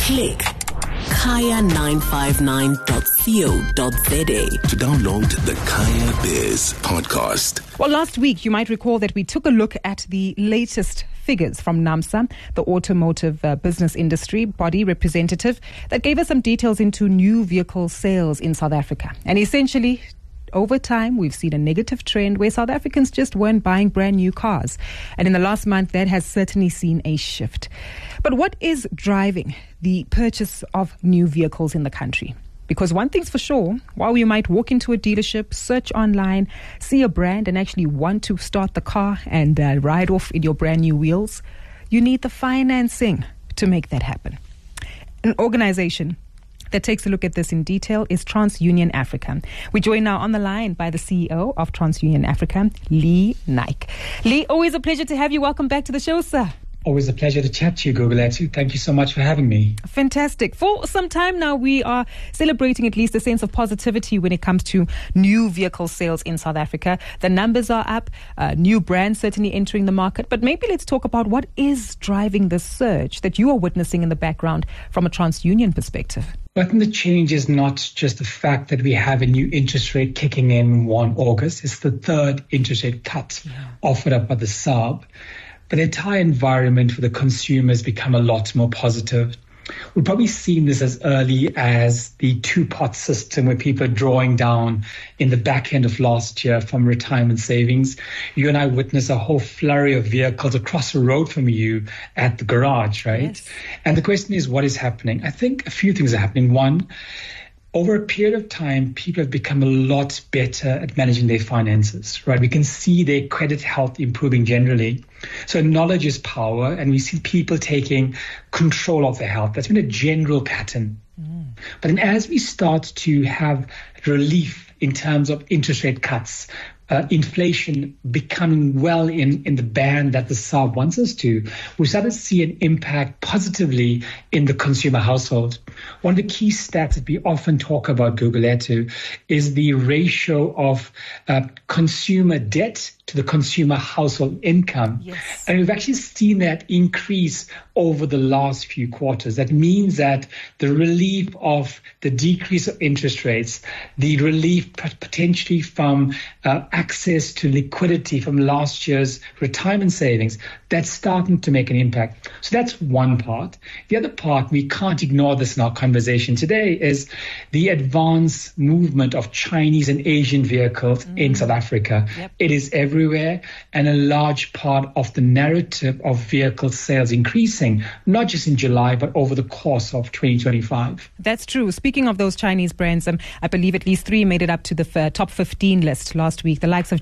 Click kaya959.co.za to download the Kaya Biz podcast. Well, last week, you might recall that we took a look at the latest figures from NAAMSA, the automotive business industry body representative, that gave us some details into new vehicle sales in South Africa. And essentially, over time, we've seen a negative trend where South Africans just weren't buying brand new cars. And in the last month, that has certainly seen a shift. But what is driving the purchase of new vehicles in the country? Because one thing's for sure, while you might walk into a dealership, search online, see a brand and actually want to start the car and ride off in your brand new wheels, you need the financing to make that happen. An organization that takes a look at this in detail is TransUnion Africa. We're joined now on the line by the CEO of TransUnion Africa, Lee Naik. Lee, always a pleasure to have you. Welcome back to the show, sir. Always a pleasure to chat to you, Gugulethu. Thank you so much for having me. Fantastic. For some time now, we are celebrating at least a sense of positivity when it comes to new vehicle sales in South Africa. The numbers are up, new brands certainly entering the market. But maybe let's talk about what is driving the surge that you are witnessing in the background from a TransUnion perspective. I think the change is not just the fact that we have a new interest rate kicking in 1 August. It's the third interest rate cut offered up by the SARB. But the entire environment for the consumer has become a lot more positive. We've probably seen this as early as the two-pot system where people are drawing down in the back end of last year from retirement savings. You and I witnessed a whole flurry of vehicles across the road from you at the garage, right? Yes. And the question is, what is happening? I think a few things are happening. One, over a period of time, people have become a lot better at managing their finances, right? We can see their credit health improving generally. So knowledge is power, and we see people taking control of their health. That's been a general pattern. But then as we start to have relief in terms of interest rate cuts, inflation becoming well in the band that the SARB wants us to, we started to see an impact positively in the consumer household. One of the key stats that we often talk about, Gugulethu, is the ratio of consumer debt to the consumer household income. Yes. And we've actually seen that increase over the last few quarters. That means that the relief of the decrease of interest rates, the relief potentially from access to liquidity from last year's retirement savings, that's starting to make an impact. So that's one part. The other part, we can't ignore this in our conversation today, is the advanced movement of Chinese and Asian vehicles in South Africa. Yep. It is everywhere, and a large part of the narrative of vehicle sales increasing, not just in July, but over the course of 2025. That's true. Speaking of those Chinese brands, I believe at least 3 made it up to the top 15 list last week. The likes of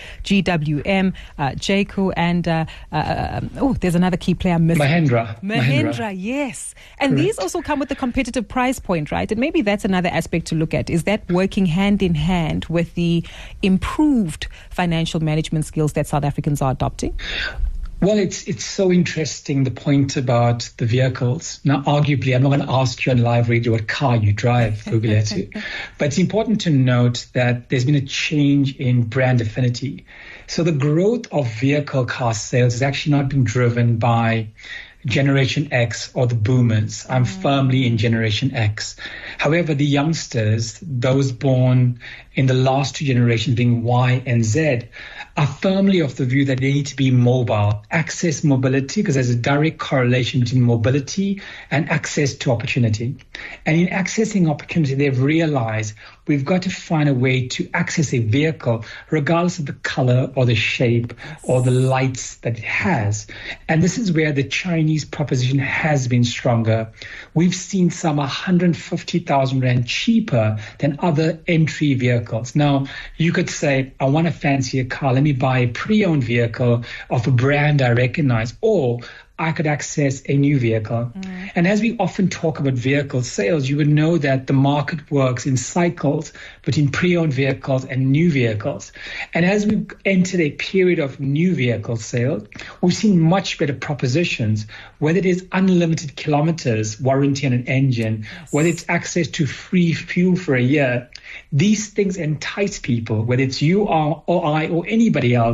GWM, Jayco, and there's another key player, Mahindra, yes. And Correct. These also come with a competitive price point, right? And maybe that's another aspect to look at. Is that working hand in hand with the improved financial management skills that South Africans are adopting? Well, it's so interesting, the point about the vehicles. Now, arguably, I'm not going to ask you on live radio what car you drive, Gugulethu. But it's important to note that there's been a change in brand affinity. So the growth of vehicle car sales has actually not been driven by Generation X or the boomers. I'm firmly in Generation X. However, the youngsters, those born in the last 2 generations being Y and Z, are firmly of the view that they need to be mobile, access mobility, because there's a direct correlation between mobility and access to opportunity. And in accessing opportunity, they've realized we've got to find a way to access a vehicle regardless of the color or the shape or the lights that it has. And this is where the Chinese proposition has been stronger. We've seen some 150,000 Rand cheaper than other entry vehicles. Now, you could say, I want to fancy a car. Let me buy a pre-owned vehicle of a brand I recognize, or I could access a new vehicle. And as we often talk about vehicle sales, you would know that the market works in cycles between pre-owned vehicles and new vehicles. And as we've entered a period of new vehicle sales, we've seen much better propositions, whether it is unlimited kilometers warranty on an engine, whether it's access to free fuel for a year. These things entice people, whether it's you or I or anybody else,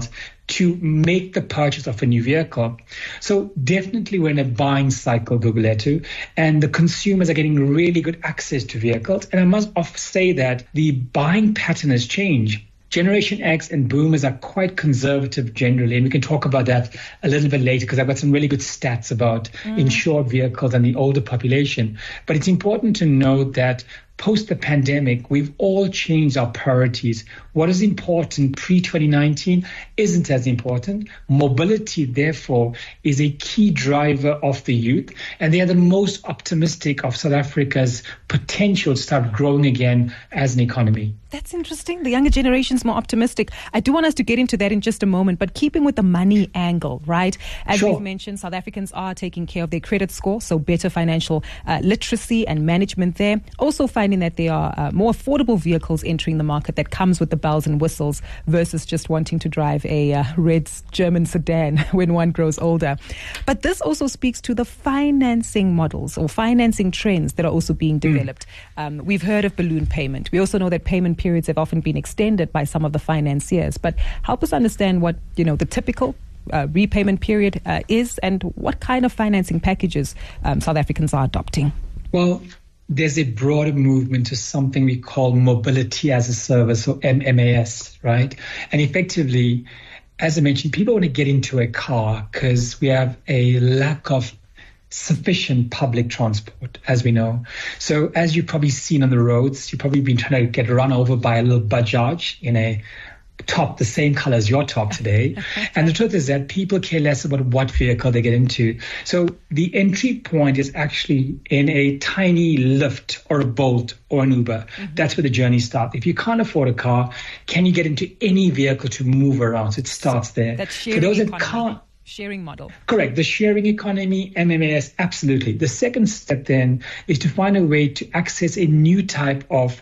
to make the purchase of a new vehicle. So definitely we're in a buying cycle, Gugulethu, and the consumers are getting really good access to vehicles. And I must say that the buying pattern has changed. Generation X and boomers are quite conservative generally, and we can talk about that a little bit later because I've got some really good stats about insured vehicles and the older population. But it's important to note that post the pandemic, we've all changed our priorities. What is important pre-2019 isn't as important. Mobility, therefore, is a key driver of the youth, and they are the most optimistic of South Africa's potential to start growing again as an economy. That's interesting. The younger generation's more optimistic. I do want us to get into that in just a moment, but keeping with the money angle, right? As we've mentioned, South Africans are taking care of their credit score, so better financial literacy and management there. Also finding that there are more affordable vehicles entering the market that comes with the bells and whistles versus just wanting to drive a red German sedan when one grows older. But this also speaks to the financing models or financing trends that are also being developed. We've heard of balloon payment. We also know that payment periods have often been extended by some of the financiers. But help us understand what, the typical repayment period is and what kind of financing packages South Africans are adopting. Well, there's a broader movement to something we call mobility as a service, or MMAS, right? And effectively, as I mentioned, people want to get into a car because we have a lack of sufficient public transport, as we know. So as you've probably seen on the roads, you've probably been trying to get run over by a little Bajaj in a top the same color as your top today. And the truth is that people care less about what vehicle they get into. So the entry point is actually in a tiny Lyft or a Bolt or an Uber. That's where the journey starts. If you can't afford a car, can you get into any vehicle to move around? So it starts there. That's sharing For those that economy. can't, Sharing model. Correct. The sharing economy, MMAS, absolutely. The second step then is to find a way to access a new type of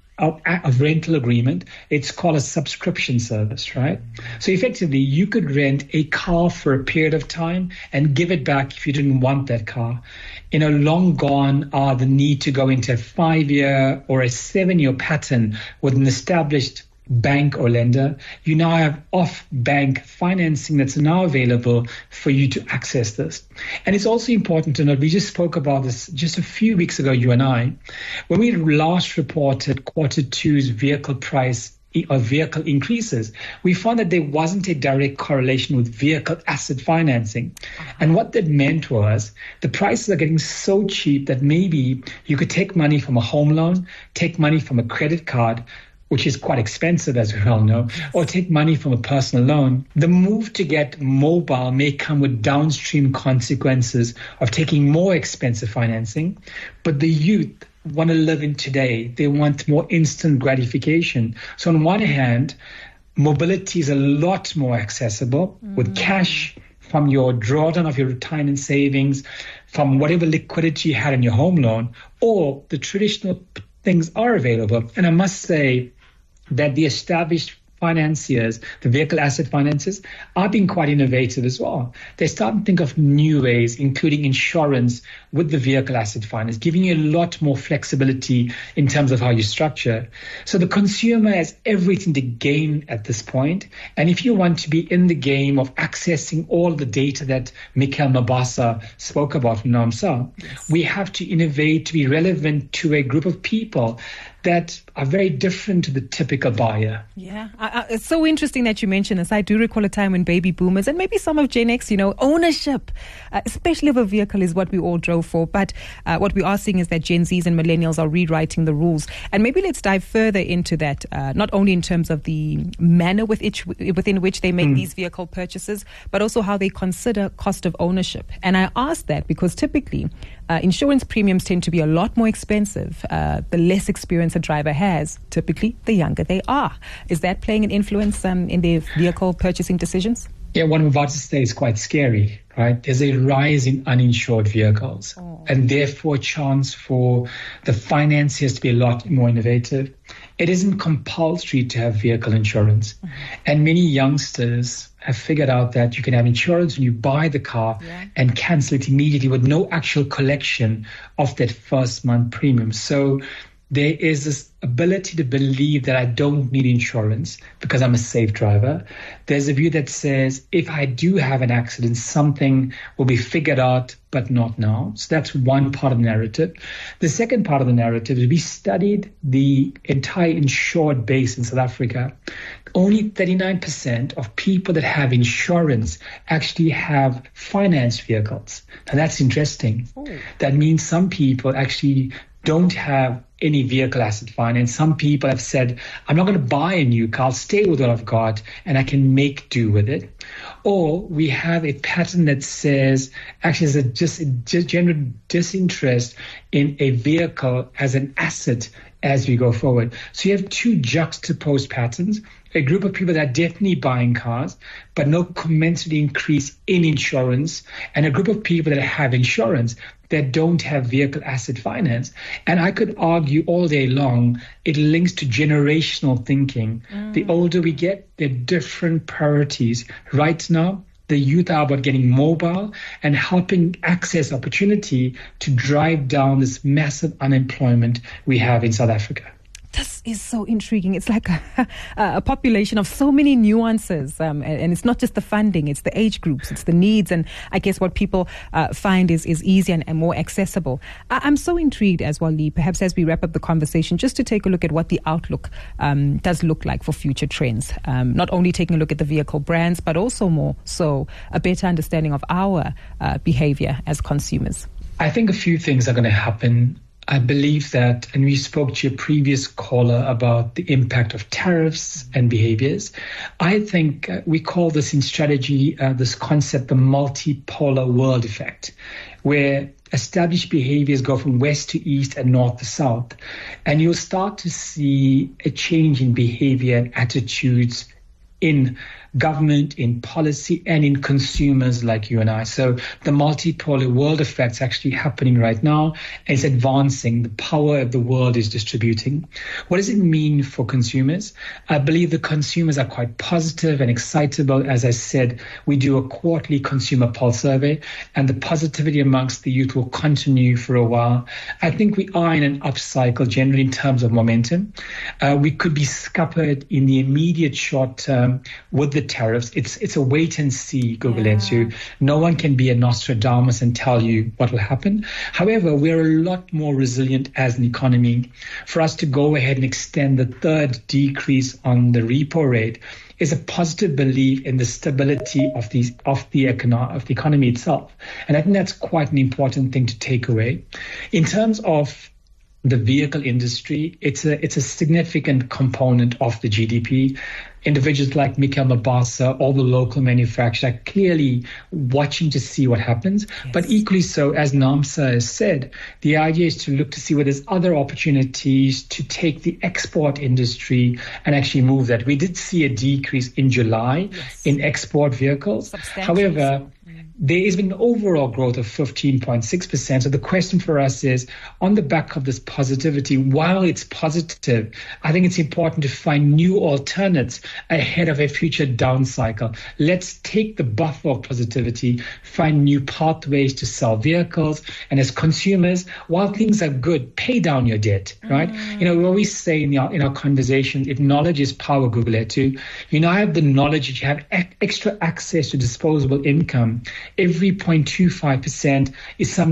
rental agreement. It's called a subscription service, right? So effectively, you could rent a car for a period of time and give it back if you didn't want that car. Long gone are the need to go into a 5-year or a 7-year pattern with an established bank or lender. You now have off-bank financing that's now available for you to access this. And it's also important to note, we just spoke about this just a few weeks ago, you and I, when we last reported Q2's vehicle price or vehicle increases, we found that there wasn't a direct correlation with vehicle asset financing. And what that meant was the prices are getting so cheap that maybe you could take money from a home loan, take money from a credit card, which is quite expensive, as we all know, or take money from a personal loan. The move to get mobile may come with downstream consequences of taking more expensive financing, but the youth want to live in today. They want more instant gratification. So on one hand, mobility is a lot more accessible with cash from your drawdown of your retirement savings, from whatever liquidity you had in your home loan, or the traditional things are available. And I must say that the established financiers, the vehicle asset financiers, are being quite innovative as well. They're starting to think of new ways, including insurance with the vehicle asset finance, giving you a lot more flexibility in terms of how you structure. So the consumer has everything to gain at this point. And if you want to be in the game of accessing all the data that Mikhail Mabasa spoke about from NAMSA, we have to innovate to be relevant to a group of people that are very different to the typical buyer. Yeah, it's so interesting that you mention this. I do recall a time when baby boomers and maybe some of Gen X, ownership, especially of a vehicle, is what we all drove for. But what we are seeing is that Gen Zs and millennials are rewriting the rules. And maybe let's dive further into that, not only in terms of the manner within which they make these vehicle purchases, but also how they consider cost of ownership. And I ask that because typically insurance premiums tend to be a lot more expensive. The less experience a driver has, typically the younger they are. Is that playing an influence in their vehicle purchasing decisions? Yeah, what I'm about to say is quite scary, right? There's a rise in uninsured vehicles and therefore a chance for the financiers to be a lot more innovative. It isn't compulsory to have vehicle insurance. And many youngsters have figured out that you can have insurance when you buy the car and cancel it immediately with no actual collection of that first month premium. So there is this ability to believe that I don't need insurance because I'm a safe driver. There's a view that says if I do have an accident, something will be figured out, but not now. So that's one part of the narrative. The second part of the narrative is we studied the entire insured base in South Africa. Only 39% of people that have insurance actually have financed vehicles. Now that's interesting. That means some people actually don't have any vehicle asset finance. Some people have said, I'm not going to buy a new car, I'll stay with what I've got and I can make do with it. Or we have a pattern that says, actually there's just a general disinterest in a vehicle as an asset as we go forward. So you have two juxtaposed patterns. A group of people that are definitely buying cars, but no commensurate increase in insurance, and a group of people that have insurance that don't have vehicle asset finance. And I could argue all day long, it links to generational thinking. The older we get, the different priorities. Right now, the youth are about getting mobile and helping access opportunity to drive down this massive unemployment we have in South Africa. This is so intriguing. It's like a population of so many nuances. And it's not just the funding, it's the age groups, it's the needs. And I guess what people find is easier and more accessible. I'm so intrigued as well, Lee, perhaps as we wrap up the conversation, just to take a look at what the outlook does look like for future trends. Not only taking a look at the vehicle brands, but also more so a better understanding of our behavior as consumers. I think a few things are going to happen. I believe that, and we spoke to your previous caller about the impact of tariffs and behaviors. I think we call this in strategy, this concept, the multipolar world effect, where established behaviors go from west to east and north to south. And you'll start to see a change in behavior and attitudes in government, in policy, and in consumers like you and I. So the multipolar world effect's actually happening right now. It's advancing. The power of the world is distributing. What does it mean for consumers? I believe the consumers are quite positive and excitable. As I said, we do a quarterly consumer pulse survey, and the positivity amongst the youth will continue for a while. I think we are in an upcycle generally in terms of momentum. We could be scuppered in the immediate short term with the tariffs. It's a wait and see, Gugulethu. No one can be a Nostradamus and tell you what will happen. However, we're a lot more resilient as an economy. For us to go ahead and extend the third decrease on the repo rate is a positive belief in the stability of the economy itself. And I think that's quite an important thing to take away. In terms of the vehicle industry, it's a significant component of the GDP. Individuals like Michael Mabasa, all the local manufacturers are clearly watching to see what happens. Yes. But equally so, as NAAMSA has said, the idea is to look to see whether there's other opportunities to take the export industry and actually move that. We did see a decrease in July in export vehicles. However, there has been overall growth of 15.6%. So the question for us is, on the back of this positivity, while it's positive, I think it's important to find new alternates ahead of a future down cycle. Let's take the buffer of positivity, find new pathways to sell vehicles. And as consumers, while things are good, pay down your debt, right? You know, we always say in our conversations, if knowledge is power, Gugulethu, I have the knowledge that you have extra access to disposable income. Every 0.25% is some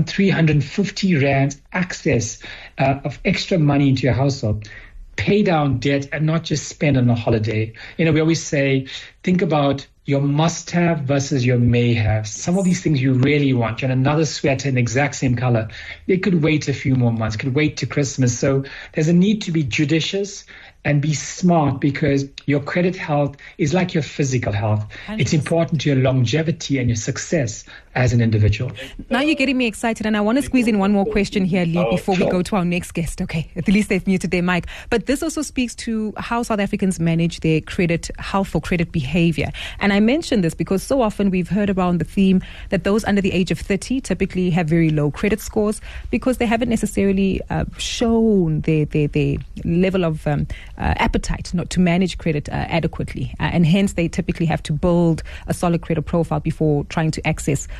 350 rands access of extra money into your household. Pay down debt and not just spend on a holiday. We always say, think about your must-have versus your may-have. Some of these things you really want. You want another sweater in the exact same color. They could wait a few more months, could wait to Christmas. So there's a need to be judicious and be smart, because your credit health is like your physical health. 100%. It's important to your longevity and your success as an individual. Now you're getting me excited, and I want to squeeze in one more question here, Lee, before we go to our next guest. Okay, at least they've muted their mic. But this also speaks to how South Africans manage their credit health or credit behavior. And I mention this because so often we've heard around the theme that those under the age of 30 typically have very low credit scores because they haven't necessarily shown their level of appetite not to manage credit adequately. And hence they typically have to build a solid credit profile before trying to access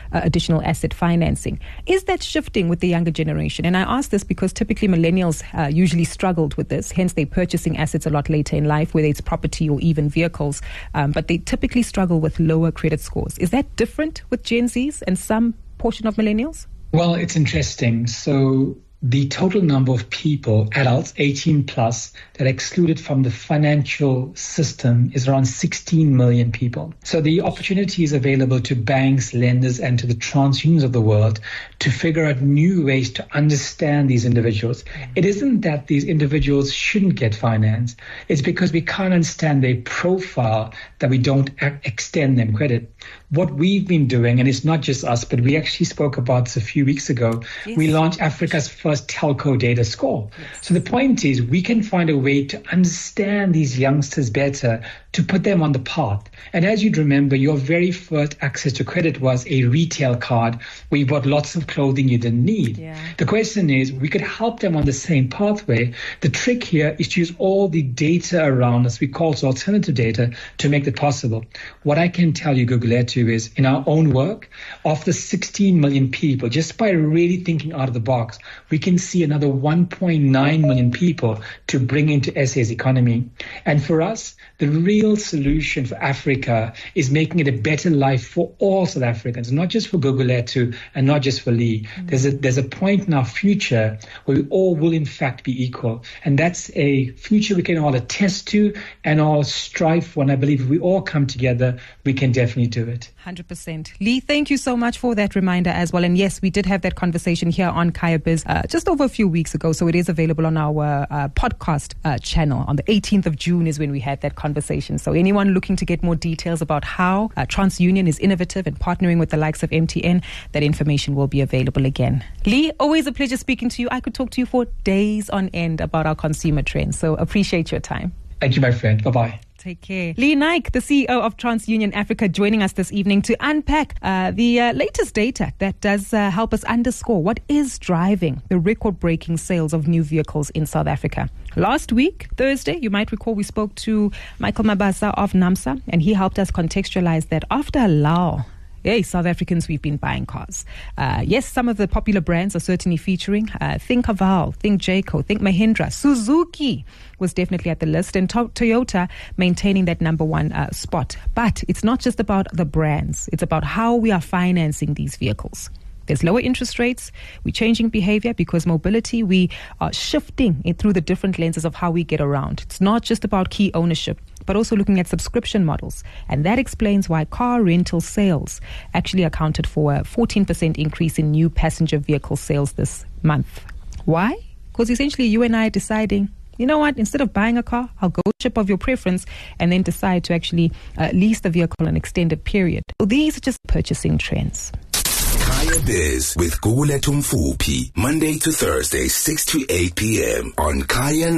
additional asset financing. Is that shifting with the younger generation? And I ask this because typically millennials usually struggled with this, hence they're purchasing assets a lot later in life, whether it's property or even vehicles, but they typically struggle with lower credit scores. Is that different with Gen Zs and some portion of millennials? Well, it's interesting. So the total number of people, adults 18 plus, that are excluded from the financial system is around 16 million people. So the opportunity is available to banks, lenders, and to the TransUnions of the world to figure out new ways to understand these individuals. It isn't that these individuals shouldn't get finance. It's because we can't understand their profile that we don't extend them credit. What we've been doing, and it's not just us, but we actually spoke about this a few weeks ago, yes. We launched Africa's first telco data score. Yes. So the point is we can find a way to understand these youngsters better, to put them on the path. And as you'd remember, your very first access to credit was a retail card where you bought lots of clothing you didn't need. Yeah. The question is, we could help them on the same pathway. The trick here is to use all the data around us, we call it alternative data, to make that possible. What I can tell you, Gugulethu, is in our own work, of the 16 million people, just by really thinking out of the box, we can see another 1.9 million people to bring into SA's economy. And for us, the real solution for Africa is making it a better life for all South Africans, not just for Gugulethu and not just for Lee. Mm-hmm. There's a point in our future where we all will in fact be equal. And that's a future we can all attest to and all strive for. And I believe if we all come together, we can definitely do it. 100%. Lee, thank you so much for that reminder as well. And yes, we did have that conversation here on Kaya Biz just over a few weeks ago. So it is available on our podcast channel. On the 18th of June is when we had that conversation. So anyone looking to get more details about how TransUnion is innovative and partnering with the likes of MTN, that information will be available again. Lee, always a pleasure speaking to you. I could talk to you for days on end about our consumer trends. So appreciate your time. Thank you, my friend. Bye-bye. Take care. Lee Naik, the CEO of TransUnion Africa, joining us this evening to unpack the latest data that does help us underscore what is driving the record-breaking sales of new vehicles in South Africa. Last week, Thursday, you might recall we spoke to Michael Mabasa of NAMSA, and he helped us contextualize that after a lull, hey, South Africans, we've been buying cars. Yes, some of the popular brands are certainly featuring. Think Haval, think Jayco, think Mahindra. Suzuki was definitely at the list, and Toyota maintaining that number one spot. But it's not just about the brands. It's about how we are financing these vehicles. There's lower interest rates. We're changing behavior because mobility, we are shifting it through the different lenses of how we get around. It's not just about key ownership, but also looking at subscription models. And that explains why car rental sales actually accounted for a 14% increase in new passenger vehicle sales this month. Why? Because essentially you and I are deciding, you know what, instead of buying a car, I'll go ship of your preference and then decide to actually lease the vehicle an extended period. So these are just purchasing trends. Kaya Biz with Gugulethu Mfuphi, Monday to Thursday, 6 to 8 p.m. on Kaya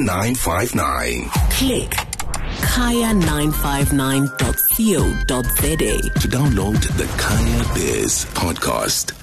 959. Click kaya959.co.za to download the Kaya Biz podcast.